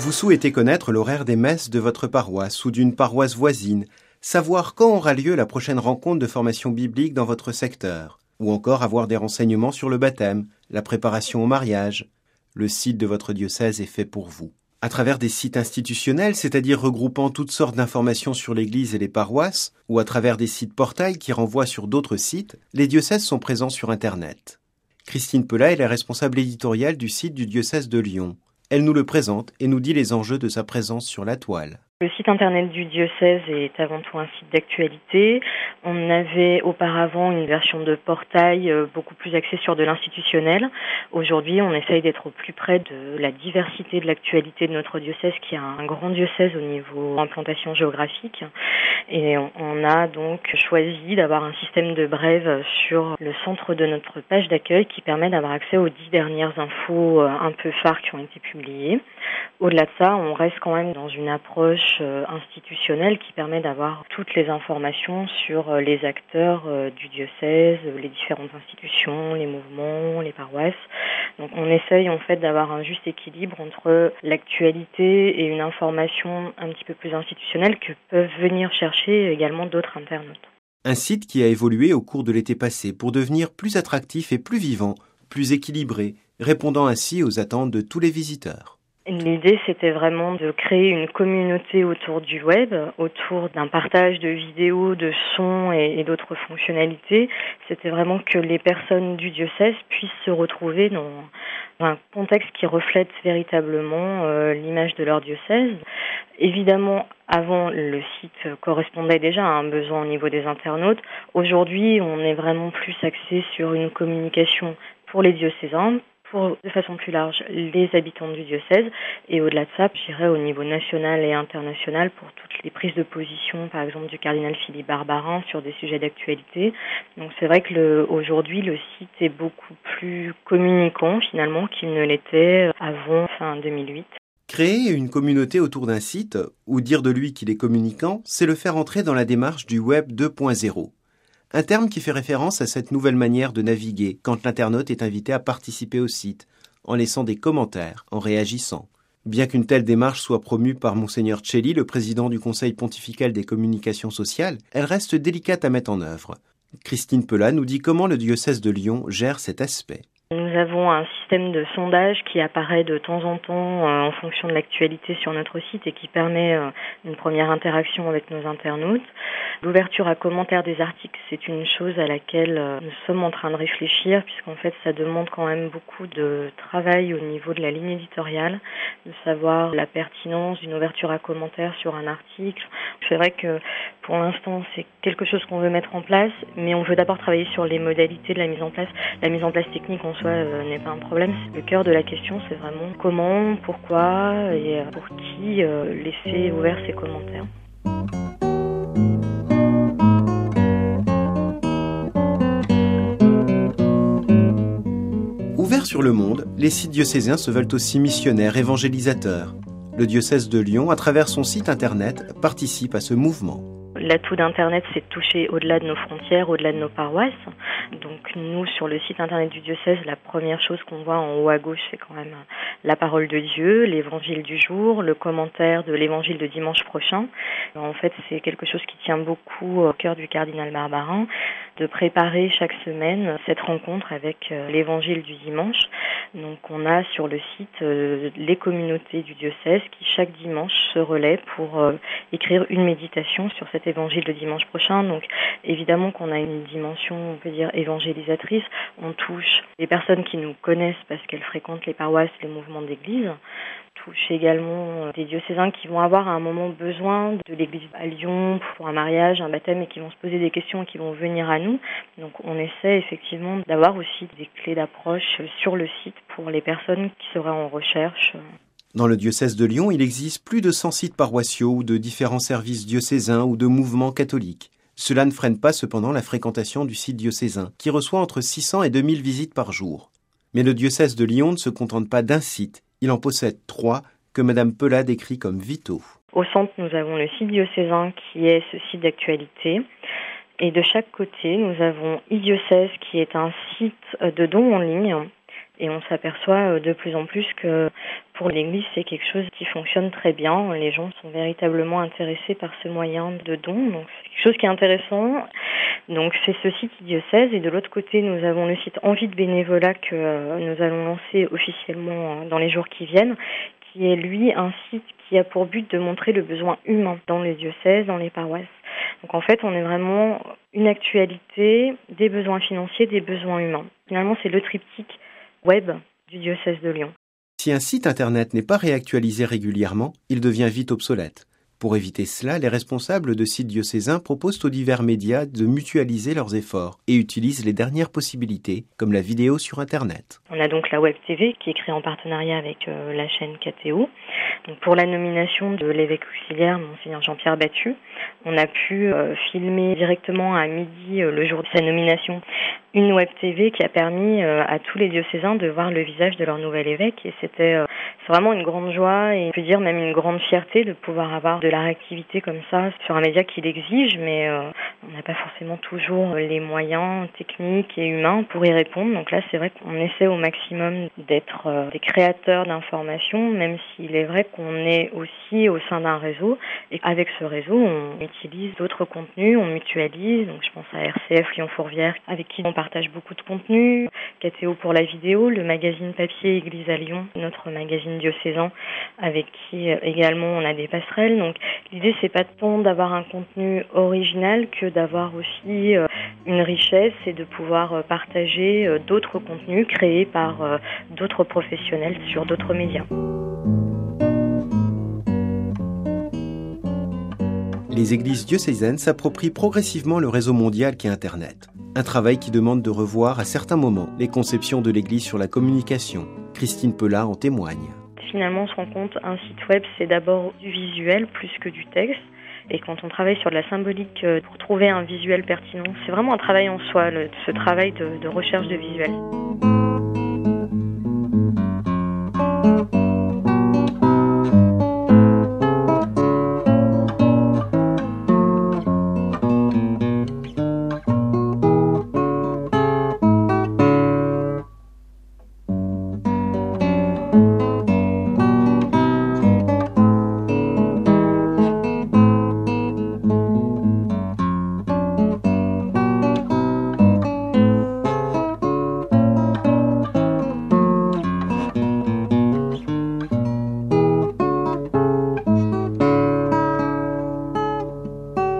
Vous souhaitez connaître l'horaire des messes de votre paroisse ou d'une paroisse voisine, savoir quand aura lieu la prochaine rencontre de formation biblique dans votre secteur, ou encore avoir des renseignements sur le baptême, la préparation au mariage. Le site de votre diocèse est fait pour vous. À travers des sites institutionnels, c'est-à-dire regroupant toutes sortes d'informations sur l'Église et les paroisses, ou à travers des sites portails qui renvoient sur d'autres sites, les diocèses sont présents sur Internet. Christine Pelat est la responsable éditoriale du site du diocèse de Lyon. Elle nous le présente et nous dit les enjeux de sa présence sur la toile. Le site internet du diocèse est avant tout un site d'actualité. On avait auparavant une version de portail beaucoup plus axée sur de l'institutionnel. Aujourd'hui, on essaye d'être au plus près de la diversité de l'actualité de notre diocèse, qui est un grand diocèse au niveau implantation géographique. Et on a donc choisi d'avoir un système de brèves sur le centre de notre page d'accueil qui permet d'avoir accès aux 10 dernières infos un peu phares qui ont été publiées. Au-delà de ça, on reste quand même dans une approche institutionnelle qui permet d'avoir toutes les informations sur les acteurs du diocèse, les différentes institutions, les mouvements, les paroisses. Donc on essaye en fait d'avoir un juste équilibre entre l'actualité et une information un petit peu plus institutionnelle que peuvent venir chercher également d'autres internautes. Un site qui a évolué au cours de l'été passé pour devenir plus attractif et plus vivant, plus équilibré, répondant ainsi aux attentes de tous les visiteurs. L'idée, c'était vraiment de créer une communauté autour du web, autour d'un partage de vidéos, de sons et d'autres fonctionnalités. C'était vraiment que les personnes du diocèse puissent se retrouver dans un contexte qui reflète véritablement l'image de leur diocèse. Évidemment, avant, le site correspondait déjà à un besoin au niveau des internautes. Aujourd'hui, on est vraiment plus axé sur une communication pour les diocésains, pour, de façon plus large, les habitants du diocèse, et au-delà de ça, je dirais au niveau national et international pour toutes les prises de position, par exemple du cardinal Philippe Barbarin sur des sujets d'actualité. Donc c'est vrai que aujourd'hui, le site est beaucoup plus communicant finalement qu'il ne l'était avant fin 2008. Créer une communauté autour d'un site, ou dire de lui qu'il est communicant, c'est le faire entrer dans la démarche du Web 2.0. Un terme qui fait référence à cette nouvelle manière de naviguer quand l'internaute est invité à participer au site, en laissant des commentaires, en réagissant. Bien qu'une telle démarche soit promue par Monseigneur Celli, le président du Conseil pontifical des communications sociales, elle reste délicate à mettre en œuvre. Christine Pelat nous dit comment le diocèse de Lyon gère cet aspect. Nous avons un système de sondage qui apparaît de temps en temps en fonction de l'actualité sur notre site et qui permet une première interaction avec nos internautes. L'ouverture à commentaires des articles, c'est une chose à laquelle nous sommes en train de réfléchir puisqu'en fait ça demande quand même beaucoup de travail au niveau de la ligne éditoriale, de savoir la pertinence d'une ouverture à commentaires sur un article. C'est vrai que pour l'instant c'est quelque chose qu'on veut mettre en place, mais on veut d'abord travailler sur les modalités de la mise en place. La mise en place technique en soi n'est pas un problème. Le cœur de la question, c'est vraiment comment, pourquoi et pour qui laisser ouverts ces commentaires. Ouverts sur le monde, les sites diocésains se veulent aussi missionnaires, évangélisateurs. Le diocèse de Lyon, à travers son site internet, participe à ce mouvement. L'atout d'Internet, c'est de toucher au-delà de nos frontières, au-delà de nos paroisses. Donc nous, sur le site Internet du diocèse, la première chose qu'on voit en haut à gauche, c'est quand même la parole de Dieu, l'évangile du jour, le commentaire de l'évangile de dimanche prochain. En fait, c'est quelque chose qui tient beaucoup au cœur du cardinal Barbarin, de préparer chaque semaine cette rencontre avec l'évangile du dimanche. Donc on a sur le site les communautés du diocèse qui chaque dimanche se relaient pour écrire une méditation sur cet évangile de dimanche prochain. Donc évidemment qu'on a une dimension, on peut dire, évangélisatrice. On touche les personnes qui nous connaissent parce qu'elles fréquentent les paroisses, les mouvements d'église. Touche également des diocésains qui vont avoir à un moment besoin de l'église à Lyon pour un mariage, un baptême et qui vont se poser des questions et qui vont venir à nous. Donc on essaie effectivement d'avoir aussi des clés d'approche sur le site pour les personnes qui seraient en recherche. Dans le diocèse de Lyon, il existe plus de 100 sites paroissiaux ou de différents services diocésains ou de mouvements catholiques. Cela ne freine pas cependant la fréquentation du site diocésain, qui reçoit entre 600 et 2000 visites par jour. Mais le diocèse de Lyon ne se contente pas d'un site. Il en possède 3 que Madame Pelat décrit comme vitaux. Au centre, nous avons le site diocésain qui est ce site d'actualité. Et de chaque côté, nous avons e-diocèse qui est un site de dons en ligne Et on s'aperçoit de plus en plus que pour l'Église, c'est quelque chose qui fonctionne très bien. Les gens sont véritablement intéressés par ce moyen de don. Donc c'est quelque chose qui est intéressant. Donc c'est ce site diocèse. Et de l'autre côté, nous avons le site Envie de bénévolat que nous allons lancer officiellement dans les jours qui viennent, qui est lui un site qui a pour but de montrer le besoin humain dans les diocèses, dans les paroisses. Donc en fait, on est vraiment une actualité des besoins financiers, des besoins humains. Finalement, c'est le triptyque web du diocèse de Lyon. Si un site internet n'est pas réactualisé régulièrement, il devient vite obsolète. Pour éviter cela, les responsables de sites diocésains proposent aux divers médias de mutualiser leurs efforts et utilisent les dernières possibilités, comme la vidéo sur Internet. On a donc la Web TV qui est créée en partenariat avec la chaîne KTO. Donc pour la nomination de l'évêque auxiliaire, Monseigneur Jean-Pierre Battu, on a pu filmer directement à midi, le jour de sa nomination, une Web TV qui a permis à tous les diocésains de voir le visage de leur nouvel évêque. Et c'est vraiment une grande joie et on peut dire même une grande fierté de pouvoir avoir de la réactivité comme ça sur un média qui l'exige, mais on n'a pas forcément toujours les moyens techniques et humains pour y répondre. Donc là, c'est vrai qu'on essaie au maximum d'être des créateurs d'informations, même s'il est vrai qu'on est aussi au sein d'un réseau. Et avec ce réseau, on utilise d'autres contenus, on mutualise. Donc je pense à RCF Lyon-Fourvière, avec qui on partage beaucoup de contenus. KTO pour la vidéo, le magazine papier Église à Lyon, notre magazine diocésain, avec qui également on a des passerelles. Donc l'idée, c'est pas tant d'avoir un contenu original que d'avoir aussi une richesse et de pouvoir partager d'autres contenus créés par d'autres professionnels sur d'autres médias. Les églises diocésaines s'approprient progressivement le réseau mondial qu'est Internet. Un travail qui demande de revoir à certains moments les conceptions de l'Église sur la communication. Christine Pellat en témoigne. Finalement, on se rend compte qu'un site web, c'est d'abord du visuel plus que du texte. Et quand on travaille sur de la symbolique pour trouver un visuel pertinent, c'est vraiment un travail en soi, ce travail de recherche de visuel.